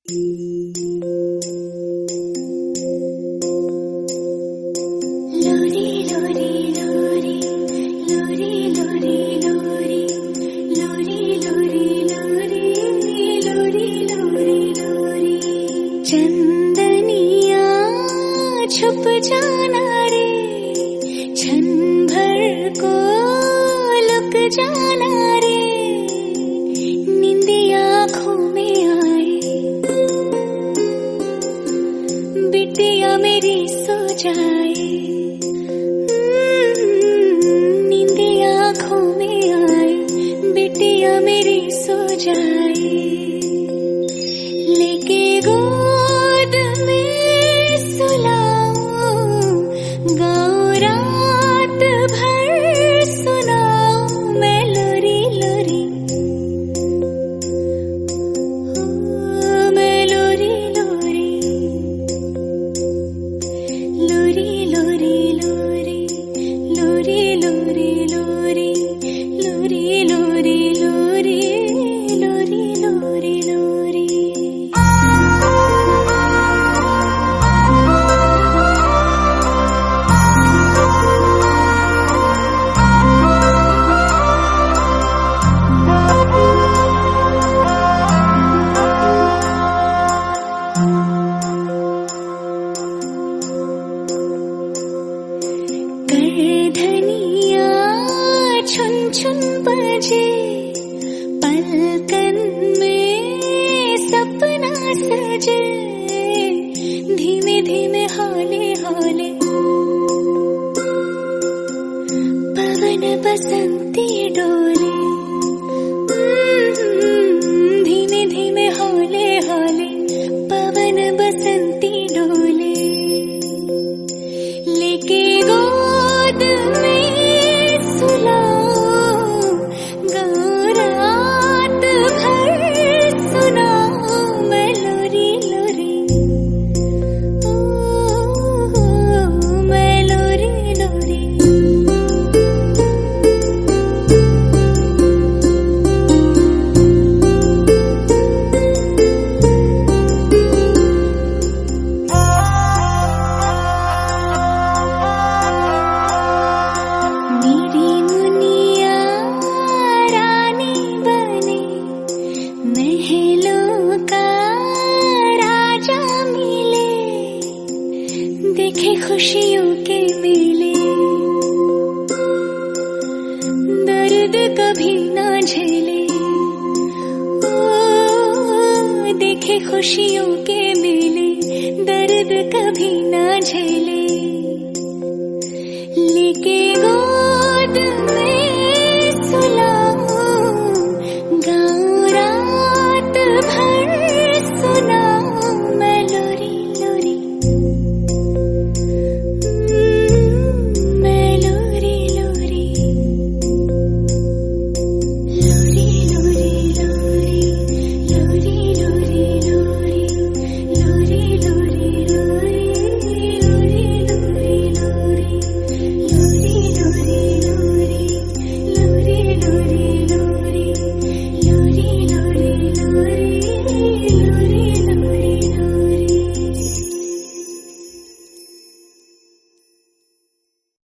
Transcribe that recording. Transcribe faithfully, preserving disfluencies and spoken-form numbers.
चंदनिया छुप जाना रे, क्षण भर को लुक जाना रे, नींदिया आँखों में आए, बिटिया मेरी सो जाए, नींदिया आँखों में आए, बिटिया मेरी सो जाए, लेके गोद में सुलाऊं, गाऊं रात भर सुनाऊं मैं लोरी लोरी, ओ मैं लोरी लोरी, लोरी लोरी लोरी, लोरी लोरी लोरी, लोरी लोरी लोरी, लोरी लोरी लोरी। धनिया छुन छुन बजे, पलकन में सपना सजे, धीमे धीमे हौले हौले पवन बसंती डोले, धीमे धीमे हौले हौले पवन बसंती डोले, लेके गोद में सुलाऊं, गाऊं रात भर सुनाऊं मैं लोरी लोरी, ओ मैं लोरी लोरी। मेरी मुनिया रानी बने, महलों का राजा मिले, देखे खुशियों के मेले, दर्द कभी ना झेले, ओ देखे खुशियों के मेले, दर्द कभी ना झेले, लेके गोद में